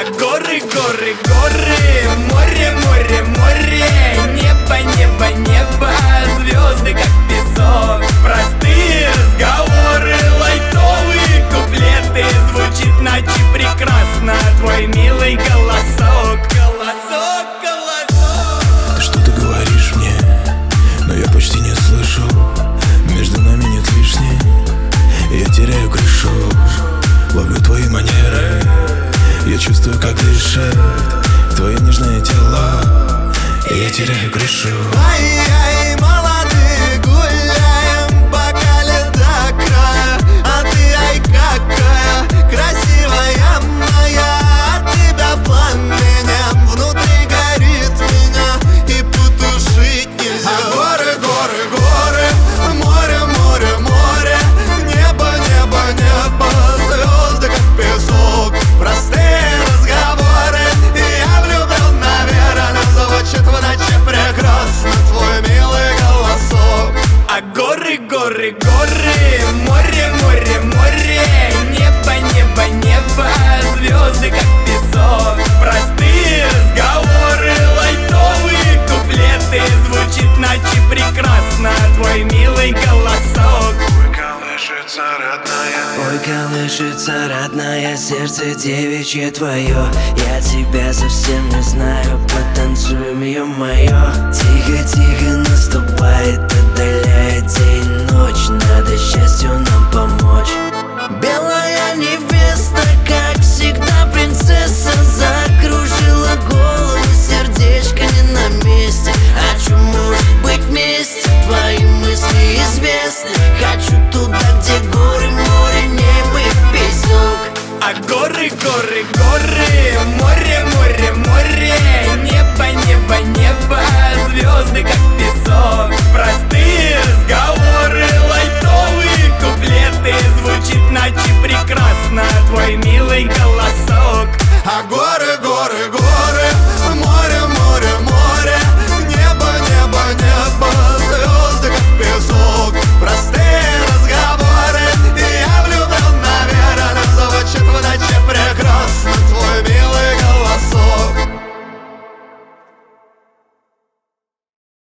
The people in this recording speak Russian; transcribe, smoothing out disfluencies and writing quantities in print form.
А горы, горы, горы, море, море, море, небо, небо, небо, звезды как песок. Простые разговоры, лайтовые куплеты, звучит ночи прекрасно твой милый голосок. Голосок, голосок. Ты что-то говоришь мне, но я почти не слышу. Между нами нет лишней, я теряю крышу. Ловлю твои манеры, я чувствую, как дышит твое нежное тело, и я теряю крышу. Ай-яй, молодые, гуляем, бокале до края. А ты, ай, какая красивая моя. От тебя пламенем внутри горит меня, и потушить нельзя. А горы, горы, горы, море, море, море, небо, небо, небо, звезды как песок. Простые разговоры, я влюблен, наверное, звучит в ночи прекрасно твой милый голосок. А горы, горы, горы, море, море, море, небо, небо, небо, звезды как песок. Простые разговоры, лайтовые куплеты, звучит ночи прекрасно твой милый голосок. Ой, колышется родная, сердце девичье твое. Я тебя совсем не знаю, потанцуем, ё-моё. Тихо-тихо наступает, отдаляет день, ночь. Надо счастью нам помочь. Белая